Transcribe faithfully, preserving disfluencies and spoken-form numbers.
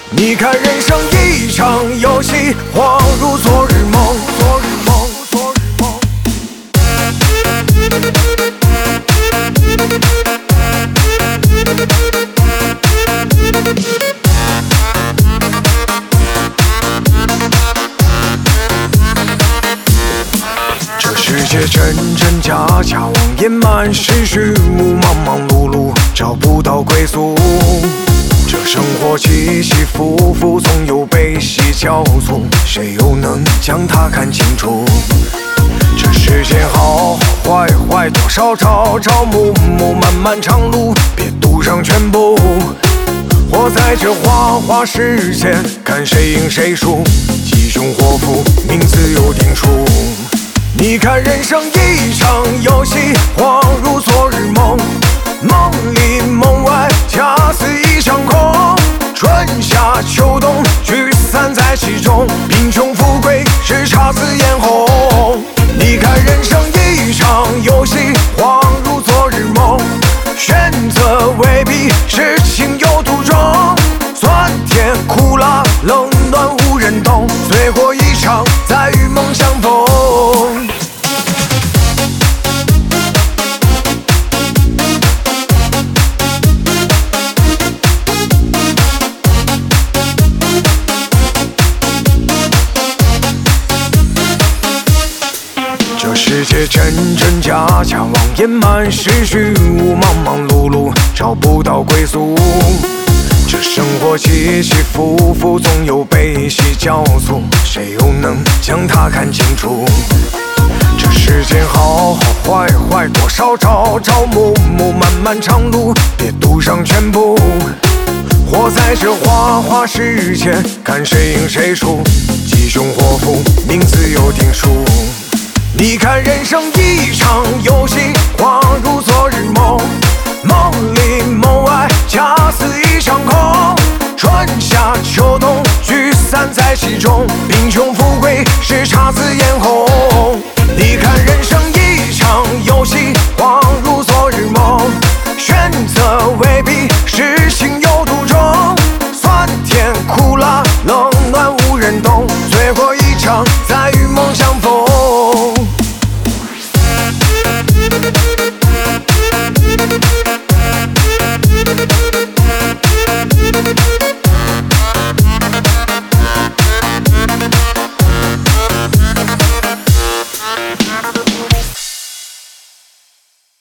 你看人生一场游戏，恍如昨日梦，昨日梦，昨日梦。这世界真真假假，谎言满是虚无，忙忙碌碌找不到归宿。这生活起起伏伏，总有悲喜交错，谁又能将它看清楚？这世间好好坏坏，多少朝朝暮暮，漫漫长路，别赌上全部。活在这花花世界，看谁赢谁输，吉凶祸福，名字有定数。你看人生一场游戏，恍如昨日梦，梦里梦外，恰似一场空。春夏秋冬，聚散在其中，贫穷富贵是姹紫嫣红。你看人生一场游戏，恍如昨日梦，选择未必是情有独钟。酸甜苦辣冷暖无人懂，醉过一场，再与梦相逢。这世界真真假假，谎言满是虚无，忙忙碌碌找不到归宿。这生活起起伏伏，总有悲喜交错，谁又能将它看清楚？这世间好好坏坏，多少朝朝暮暮，漫漫长路，别赌上全部。活在这花花世界，看谁赢谁输，吉凶祸福，名字有定数。你看人生一场游戏，恍如昨日梦，梦里梦外，恰似一场空。春夏秋冬，聚散在其中，贫穷富贵是姹紫嫣红。你看人生一场游戏，恍如昨日梦，选择未必是